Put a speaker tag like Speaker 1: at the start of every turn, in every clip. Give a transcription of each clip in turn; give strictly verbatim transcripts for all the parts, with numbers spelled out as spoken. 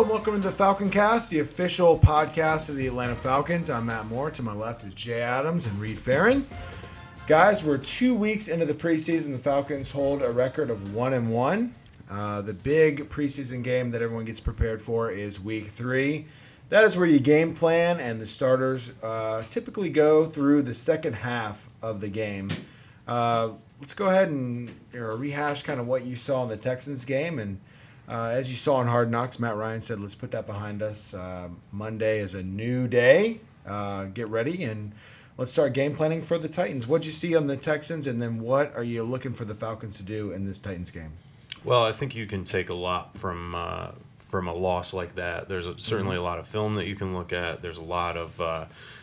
Speaker 1: and welcome to the Falcon Cast, the official podcast of the Atlanta Falcons. I'm Matt Moore. To my left is Jay Adams and Reed Farron. Guys, we're two weeks into the preseason. The Falcons hold a record of one and one. Uh, the big preseason game that everyone gets prepared for is week three. That is where you game plan, and the starters uh, typically go through the second half of the game. Uh, let's go ahead and you know, rehash kind of what you saw in the Texans game. And uh, as you saw in Hard Knocks, Matt Ryan said, let's put that behind us. Uh, Monday is a new day. Uh, get ready, and let's start game planning for the Titans. What did you see on the Texans, and then what are you looking for the Falcons to do in this Titans game?
Speaker 2: Well, I think you can take a lot from uh, from a loss like that. There's a, certainly mm-hmm. a lot of film that you can look at. There's a lot of uh,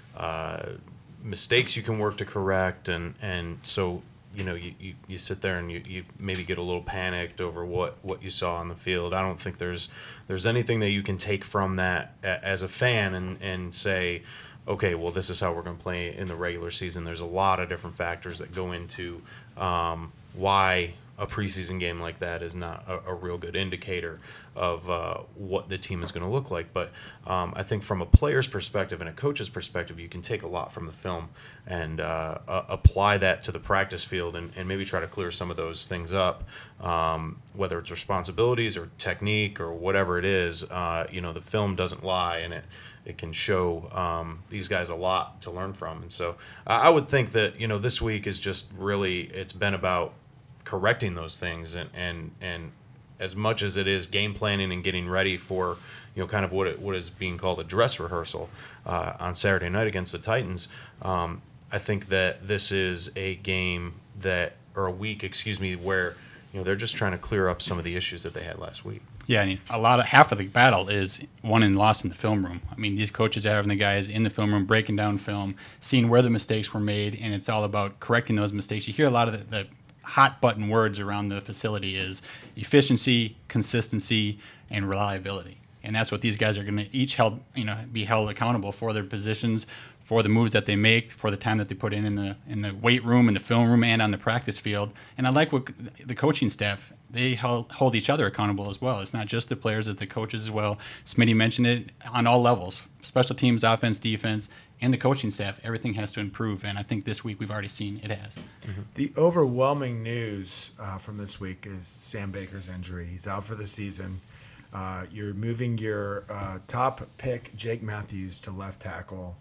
Speaker 2: uh, mistakes you can work to correct, and, and so you know you, you, you sit there and you, you maybe get a little panicked over what, what you saw on the field. I don't think there's there's anything that you can take from that as a fan and, and say, okay, well, this is how we're going to play in the regular season. There's a lot of different factors that go into um, why a preseason game like that is not a, a real good indicator of uh, what the team is going to look like. But um, I think from a player's perspective and a coach's perspective, you can take a lot from the film and uh, uh, apply that to the practice field and, and maybe try to clear some of those things up, um, whether it's responsibilities or technique or whatever it is. Uh, you know, the film doesn't lie, and it it can show um, these guys a lot to learn from. And so uh, I would think that, you know, this week is just really, it's been about correcting those things, and, and and as much as it is game planning and getting ready for, you know, kind of what it, what is being called a dress rehearsal uh, on Saturday night against the Titans. Um, I think that this is a game that, or a week, excuse me, where, you know, they're just trying to clear up some of the issues that they had last week.
Speaker 3: Yeah, I mean, a lot of half of the battle is won and lost in the film room. I mean, these coaches are having the guys in the film room breaking down film, seeing where the mistakes were made, and it's all about correcting those mistakes. You hear a lot of the, the hot button words around the facility is efficiency, consistency, and reliability. And that's what these guys are going to each held, you know, be held accountable for their positions, for the moves that they make, for the time that they put in in the in the weight room, in the film room, and on the practice field. And I like what the coaching staff, they hold, hold each other accountable as well. It's not just the players, it's the coaches as well. Smitty mentioned it on all levels, special teams, offense, defense, and the coaching staff. Everything has to improve, and I think this week we've already seen it has.
Speaker 1: Mm-hmm. The overwhelming news uh, from this week is Sam Baker's injury. He's out for the season. Uh, you're moving your uh, top pick, Jake Matthews, to left tackle.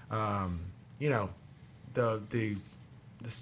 Speaker 1: Um, you know, the the this,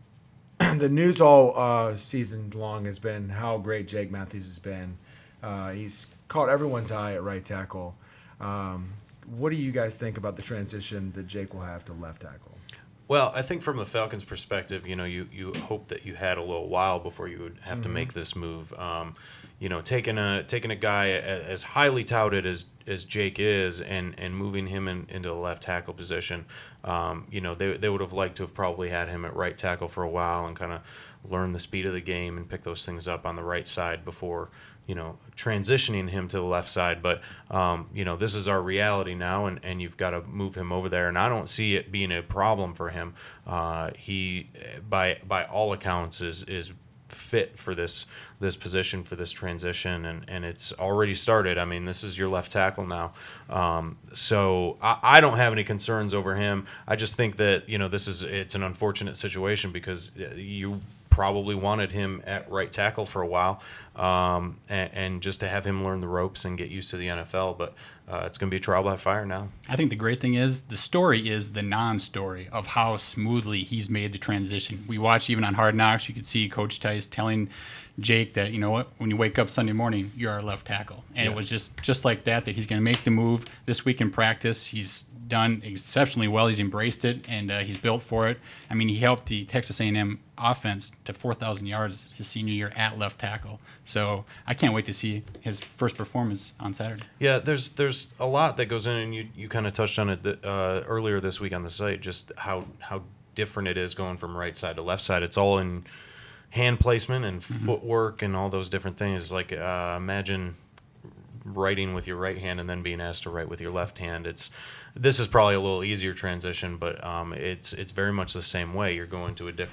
Speaker 1: the news all uh, season long has been how great Jake Matthews has been. Uh, he's caught everyone's eye at right tackle. Um, what do you guys think about the transition that Jake will have to left tackle?
Speaker 2: Well, I think from the Falcons' perspective, you know, you, you hope that you had a little while before you would have mm-hmm. to make this move. Um, you know, taking a taking a guy as highly touted as as Jake is, and, and moving him in, into the left tackle position. Um, you know, they they would have liked to have probably had him at right tackle for a while and kind of learn the speed of the game and pick those things up on the right side before, you know, transitioning him to the left side. But, um, you know, this is our reality now, and, and you've got to move him over there. And I don't see it being a problem for him. Uh, he, by by all accounts, is is fit for this this position, for this transition, and, and it's already started. I mean, this is your left tackle now. Um, so I, I don't have any concerns over him. I just think that, you know, this is it's an unfortunate situation because you probably wanted him at right tackle for a while, um, and, and just to have him learn the ropes and get used to the N F L. But uh, it's going to be trial by fire now.
Speaker 3: I think the great thing is the story is the non-story of how smoothly he's made the transition. We watch even on Hard Knocks, you could see Coach Tice telling Jake that, you know what, when you wake up Sunday morning, you're our left tackle. And yeah. it was just, just like that, that he's going to make the move this week in practice. He's done exceptionally well. He's embraced it, and uh, he's built for it. I mean, he helped the Texas A and M offense to four thousand yards his senior year at left tackle. So I can't wait to see his first performance on Saturday.
Speaker 2: Yeah, there's there's a lot that goes in, and you, you kind of touched on it uh, earlier this week on the site, just how, how different it is going from right side to left side. It's all in hand placement and mm-hmm. footwork and all those different things. Like uh, imagine writing with your right hand and then being asked to write with your left hand. It's this is probably a little easier transition, but um, it's it's very much the same way. You're going to a different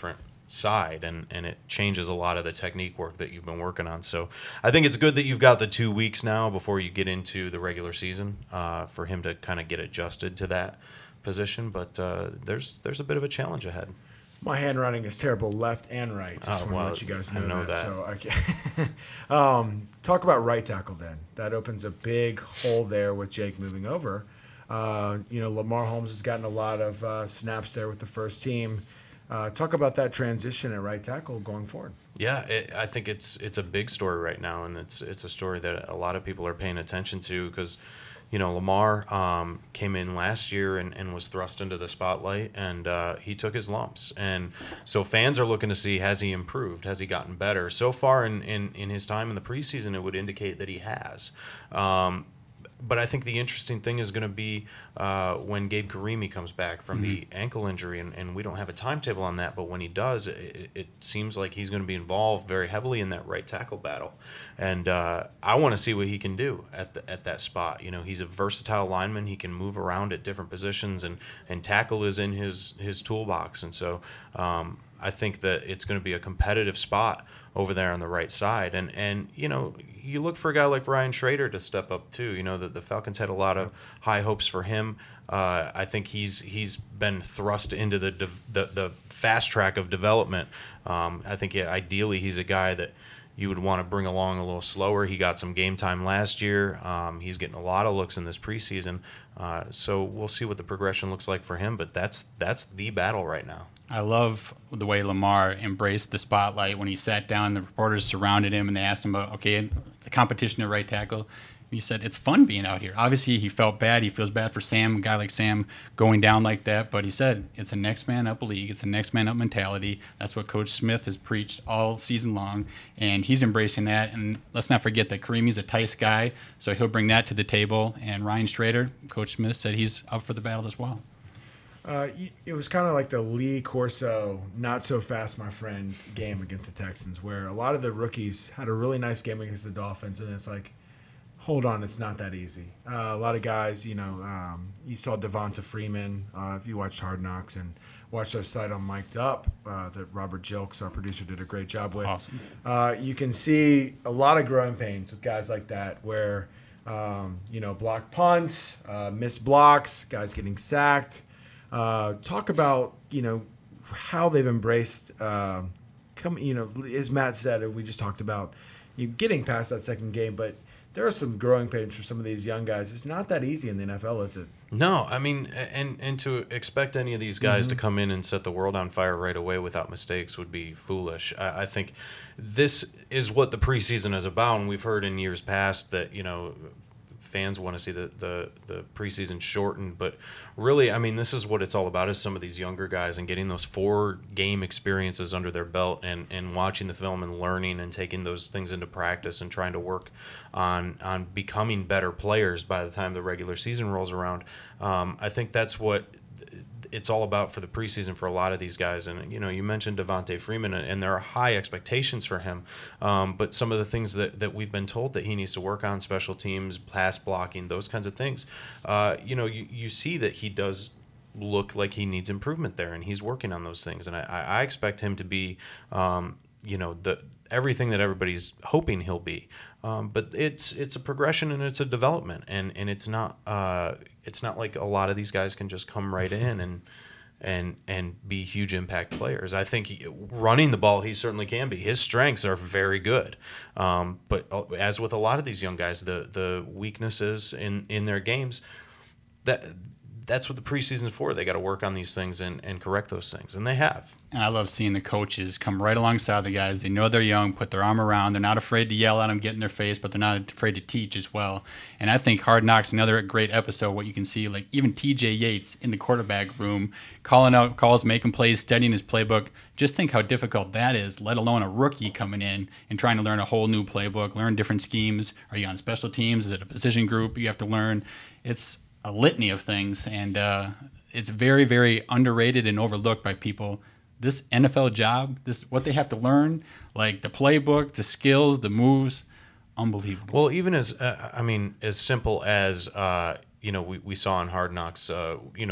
Speaker 2: side, and, and it changes a lot of the technique work that you've been working on. So I think it's good that you've got the two weeks now before you get into the regular season uh, for him to kind of get adjusted to that position. But uh, there's there's a bit of a challenge ahead.
Speaker 1: My handwriting is terrible, left and right. Just
Speaker 2: Oh,
Speaker 1: want
Speaker 2: well,
Speaker 1: to let you guys
Speaker 2: I
Speaker 1: know,
Speaker 2: know
Speaker 1: that.
Speaker 2: that.
Speaker 1: So I can't. um, talk about right tackle then. That opens a big hole there with Jake moving over. Uh, you know, Lamar Holmes has gotten a lot of uh, snaps there with the first team. Uh, talk about that transition at right tackle going forward.
Speaker 2: Yeah, it, I think it's it's a big story right now, and it's it's a story that a lot of people are paying attention to because, you know, Lamar um, came in last year and, and was thrust into the spotlight, and uh, he took his lumps. And so fans are looking to see, has he improved? Has he gotten better? So far in, in, in his time in the preseason, it would indicate that he has. Um, but I think the interesting thing is going to be uh, when Gabe Karimi comes back from mm-hmm. the ankle injury, and, and we don't have a timetable on that, but when he does, it, it seems like he's going to be involved very heavily in that right tackle battle. And uh, I want to see what he can do at the, at that spot. You know, he's a versatile lineman. He can move around at different positions, and, and tackle is in his, his toolbox. And so um, I think that it's going to be a competitive spot over there on the right side. And, and you know, you look for a guy like Ryan Schrader to step up too. You know, that the Falcons had a lot of high hopes for him. Uh, I think he's he's been thrust into the de- the, the fast track of development. Um, I think yeah, ideally he's a guy that you would want to bring along a little slower. He got some game time last year. Um, he's getting a lot of looks in this preseason. Uh, so we'll see what the progression looks like for him. But that's that's the battle right now.
Speaker 3: I love the way Lamar embraced the spotlight when he sat down. The reporters surrounded him and they asked him about, okay, the competition at right tackle. He said, it's fun being out here. Obviously, he felt bad. He feels bad for Sam, a guy like Sam, going down like that. But he said, it's a next man up league. It's a next man up mentality. That's what Coach Smith has preached all season long. And he's embracing that. And let's not forget that Karimi's a Tice guy, so he'll bring that to the table. And Ryan Schrader, Coach Smith, said he's up for the battle as well.
Speaker 1: Uh, it was kind of like the Lee Corso, not so fast, my friend, game against the Texans, where a lot of the rookies had a really nice game against the Dolphins, and it's like, hold on, it's not that easy. Uh, a lot of guys, you know, um, you saw Devonta Freeman, uh, if you watched Hard Knocks and watched our site on Mic'd Up, uh, that Robert Jilks, our producer, did a great job with.
Speaker 3: Awesome.
Speaker 1: Uh, you can see a lot of growing pains with guys like that where, um, you know, block punts, uh, missed blocks, guys getting sacked. Uh, talk about, you know, how they've embraced, uh, come, you know, as Matt said, we just talked about you getting past that second game, but there are some growing pains for some of these young guys. It's not that easy in the N F L, is it?
Speaker 2: No, I mean, and and to expect any of these guys mm-hmm. to come in and set the world on fire right away without mistakes would be foolish. I, I think this is what the preseason is about, and we've heard in years past that, you know, fans want to see the, the, the preseason shortened, but really, I mean, this is what it's all about, is some of these younger guys and getting those four game experiences under their belt, and, and watching the film and learning and taking those things into practice and trying to work on on becoming better players by the time the regular season rolls around. Um, I think that's what it's all about for the preseason for a lot of these guys. And, you know, you mentioned Devonta Freeman, and there are high expectations for him. Um, but some of the things that, that we've been told that he needs to work on, special teams, pass blocking, those kinds of things, uh, you know, you, you see that he does look like he needs improvement there, and he's working on those things. And I, I expect him to be, um, you know, the everything that everybody's hoping he'll be. Um, but it's it's a progression and it's a development, and and it's not uh, it's not like a lot of these guys can just come right in and and and be huge impact players. I think he, running the ball, he certainly can be. His strengths are very good, um, but as with a lot of these young guys, the the weaknesses in in their games, that. That's what the preseason is for. They got to work on these things and, and correct those things, and they have.
Speaker 3: And I love seeing the coaches come right alongside the guys. They know they're young, put their arm around. They're not afraid to yell at them, get in their face, but they're not afraid to teach as well. And I think Hard Knocks, another great episode, what you can see, like even T J Yates in the quarterback room, calling out calls, making plays, studying his playbook. Just think how difficult that is, let alone a rookie coming in and trying to learn a whole new playbook, learn different schemes. Are you on special teams? Is it a position group you have to learn? It's a litany of things, and uh, it's very, very underrated and overlooked by people. This N F L job, this what they have to learn, like the playbook, the skills, the moves, unbelievable.
Speaker 2: Well, even as uh, I mean, as simple as uh, you know, we, we saw in Hard Knocks, uh, you know,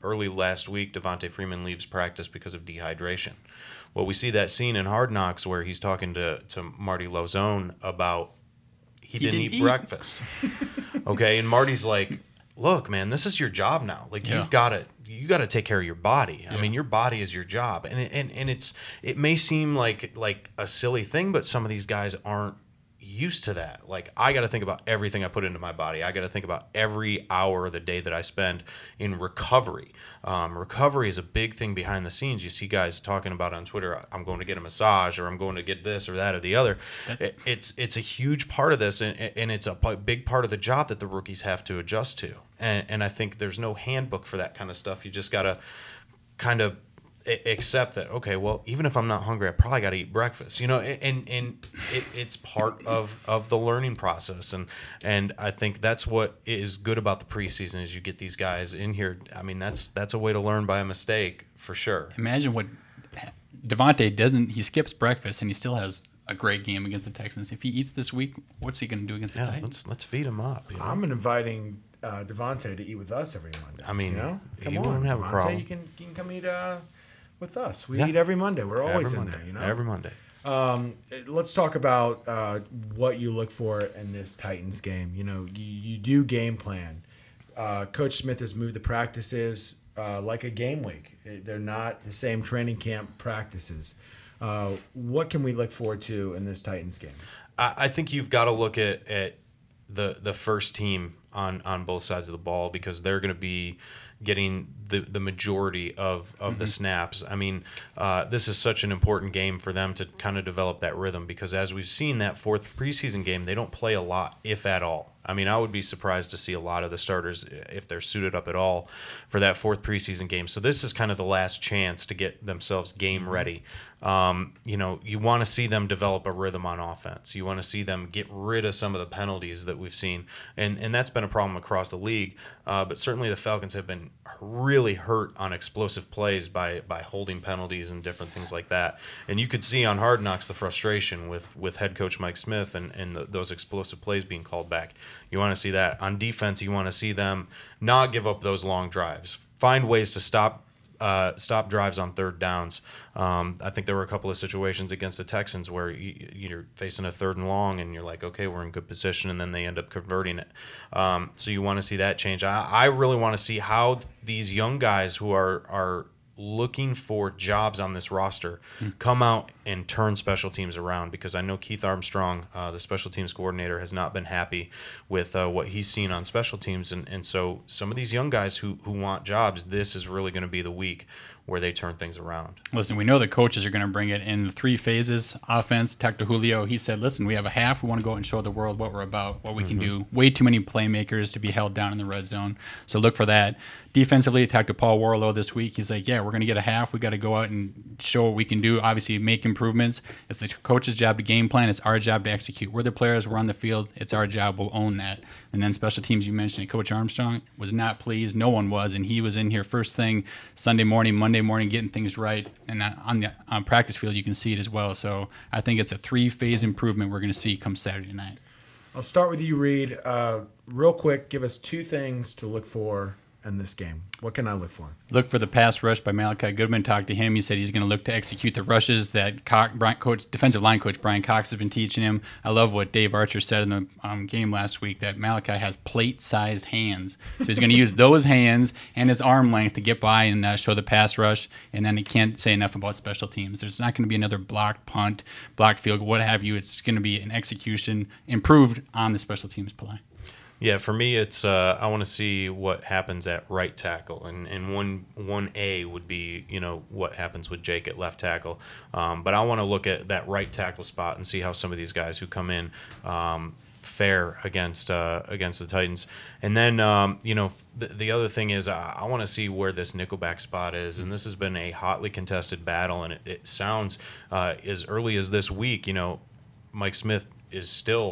Speaker 2: early last week, Devontae Freeman leaves practice because of dehydration. Well, we see that scene in Hard Knocks where he's talking to, to Marty Lozone about he,
Speaker 3: He
Speaker 2: didn't,
Speaker 3: didn't
Speaker 2: eat,
Speaker 3: eat.
Speaker 2: breakfast. Okay, and Marty's like, look, man, this is your job now. Like,
Speaker 3: Yeah.
Speaker 2: you've got to you got to take care of your body. I mean, your body is your job, and it- and and it's it may seem like like a silly thing, but some of these guys aren't used to that. Like, I got to think about everything I put into my body. I got to think about every hour of the day that I spend in recovery. Um, recovery is a big thing behind the scenes. You see guys talking about on Twitter, I'm going to get a massage, or I'm going to get this or that or the other. It, it's it's a huge part of this, and, and it's a p- big part of the job that the rookies have to adjust to. And, and I think there's no handbook for that kind of stuff. You just got to kind of accept that, okay, well, even if I'm not hungry, I probably got to eat breakfast, you know, and and it, it's part of, of the learning process, and and I think that's what is good about the preseason is you get these guys in here. I mean, that's that's a way to learn by a mistake for sure.
Speaker 3: Imagine what Devontae doesn't. He skips breakfast and he still has a great game against the Texans. If he eats this week, what's he going to do against the
Speaker 2: Yeah,
Speaker 3: Titans?
Speaker 2: let's let's feed him up. You know?
Speaker 1: I'm inviting uh, Devontae to eat with us every Monday.
Speaker 2: I mean,
Speaker 1: you know, come
Speaker 2: you
Speaker 1: on,
Speaker 2: won't have a
Speaker 1: Devontae,
Speaker 2: problem.
Speaker 1: You can you can come eat uh, with us. We
Speaker 2: Yeah.
Speaker 1: eat every Monday. We're always
Speaker 2: Every
Speaker 1: in
Speaker 2: Monday,
Speaker 1: there. You know,
Speaker 2: every Monday.
Speaker 1: Um, let's talk about uh, what you look for in this Titans game. You know, you, you do game plan. Uh, Coach Smith has moved the practices uh, like a game week. They're not the same training camp practices. Uh, what can we look forward to in this Titans game?
Speaker 2: I, I think you've got to look at, at the the first team on, on both sides of the ball because they're going to be getting the, the majority of, of mm-hmm. the snaps. I mean, uh, this is such an important game for them to kind of develop that rhythm because as we've seen that fourth preseason game, they don't play a lot, if at all. I mean, I would be surprised to see a lot of the starters, if they're suited up at all, for that fourth preseason game. So this is kind of the last chance to get themselves game ready. Um, you know, you want to see them develop a rhythm on offense. You want to see them get rid of some of the penalties that we've seen. And and that's been a problem across the league. Uh, but certainly the Falcons have been really hurt on explosive plays by by holding penalties and different things like that. And you could see on Hard Knocks the frustration with, with head coach Mike Smith and, and the, those explosive plays being called back. You want to see that. On defense, you want to see them not give up those long drives. Find ways to stop uh, stop drives on third downs. Um, I think there were a couple of situations against the Texans where you, you're facing a third and long and you're like, okay, we're in good position, and then they end up converting it. Um, so you want to see that change. I, I really want to see how these young guys who are are looking for jobs on this roster come out and turn special teams around because I know Keith Armstrong, uh, the special teams coordinator, has not been happy with uh, what he's seen on special teams. And, and so some of these young guys who, who want jobs, this is really going to be the week where they turn things around.
Speaker 3: Listen, we know the coaches are going to bring it in the three phases. Offense, Tecto Julio, he said, listen, we have a half. We want to go out and show the world what we're about, what we mm-hmm. can do. Way too many playmakers to be held down in the red zone. So look for that. Defensively, talked to Paul Warlow this week. He's like, yeah, we're going to get a half. We got to go out and show what we can do. Obviously, make improvements. It's the coach's job to game plan. It's our job to execute. We're the players. We're on the field. It's our job. We'll own that. And then special teams, you mentioned, Coach Armstrong was not pleased. No one was. And he was in here first thing Sunday morning, Monday morning, getting things right. And on the on practice field, you can see it as well. So I think it's a three-phase improvement we're going to see come Saturday night.
Speaker 1: I'll start with you, Reed. Uh, real quick, give us two things to look for in this game. What can I look for?
Speaker 3: Look for the pass rush by Malachi Goodman. Talked to him. He said he's going to look to execute the rushes that Cox, Brian, coach, defensive line coach Brian Cox has been teaching him. I love what Dave Archer said in the um, game last week, that Malachi has plate-sized hands. So he's going to use those hands and his arm length to get by and uh, show the pass rush. And then he can't say enough about special teams. There's not going to be another blocked punt, blocked field, what have you. It's going to be an execution improved on the special teams play.
Speaker 2: Yeah, for me, it's uh, I want to see what happens at right tackle, and and one one A would be you know what happens with Jake at left tackle, um, but I want to look at that right tackle spot and see how some of these guys who come in um, fare against uh, against the Titans, and then um, you know the, the other thing is I, I want to see where this nickelback spot is, and this has been a hotly contested battle, and it, it sounds uh, as early as this week, you know, Mike Smith is still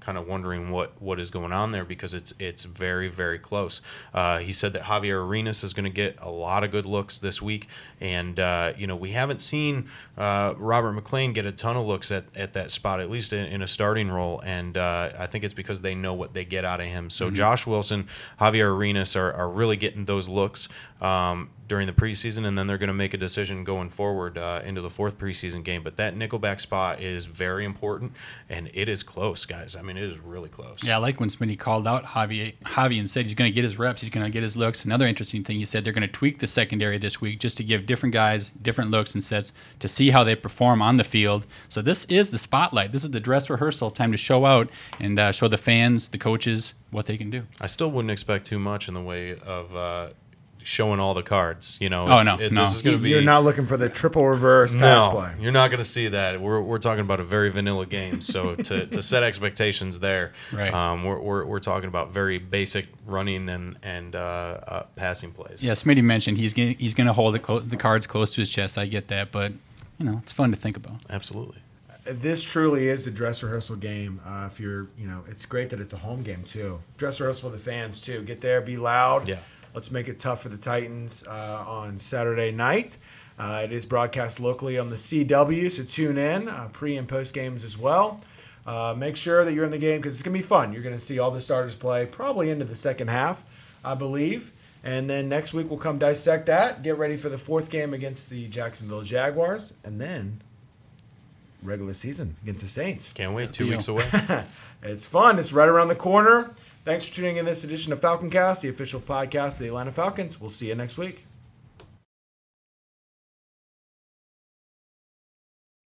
Speaker 2: kind of wondering what, what is going on there because it's it's very, very close. Uh, he said that Javier Arenas is going to get a lot of good looks this week. And, uh, you know, we haven't seen uh, Robert McLean get a ton of looks at, at that spot, at least in, in a starting role. And uh, I think it's because they know what they get out of him. So mm-hmm. Josh Wilson, Javier Arenas are, are really getting those looks um, during the preseason, and then they're going to make a decision going forward uh, into the fourth preseason game. But that nickelback spot is very important, and it is close, guys. I mean, it is really close.
Speaker 3: Yeah, I like when Smitty called out Javi, Javi and said he's going to get his reps, he's going to get his looks. Another interesting thing, he said they're going to tweak the secondary this week just to give different guys different looks and sets to see how they perform on the field. So this is the spotlight. This is the dress rehearsal time to show out and uh, show the fans, the coaches, what they can do.
Speaker 2: I still wouldn't expect too much in the way of uh, showing all the cards. You know,
Speaker 3: oh
Speaker 2: it's,
Speaker 3: no,
Speaker 2: it,
Speaker 3: no.
Speaker 2: This is going to be.
Speaker 1: You're not looking for the triple reverse pass
Speaker 2: no,
Speaker 1: play.
Speaker 2: You're not going to see that. We're we're talking about a very vanilla game. So to, to set expectations there,
Speaker 3: right.
Speaker 2: um, we're, we're we're talking about very basic running and and uh, uh, passing plays.
Speaker 3: Yeah, Smitty mentioned he's gonna, he's going to hold the, clo- the cards close to his chest. I get that, but you know, it's fun to think about.
Speaker 2: Absolutely.
Speaker 1: This truly is a dress rehearsal game. Uh, if you're, you know, it's great that it's a home game too. Dress rehearsal for the fans too. Get there, be loud.
Speaker 2: Yeah.
Speaker 1: Let's make it tough for the Titans uh, on Saturday night. Uh, it is broadcast locally on the C W, so tune in uh, pre and post games as well. Uh, make sure that you're in the game because it's gonna be fun. You're gonna see all the starters play probably into the second half, I believe. And then next week we'll come dissect that. Get ready for the fourth game against the Jacksonville Jaguars, and then regular season against the Saints.
Speaker 2: Can't wait. Two
Speaker 3: Deal.
Speaker 2: weeks away.
Speaker 1: It's fun. It's right around the corner. Thanks for tuning in this edition of Falcon Cast, the official podcast of the Atlanta Falcons. We'll see you next week.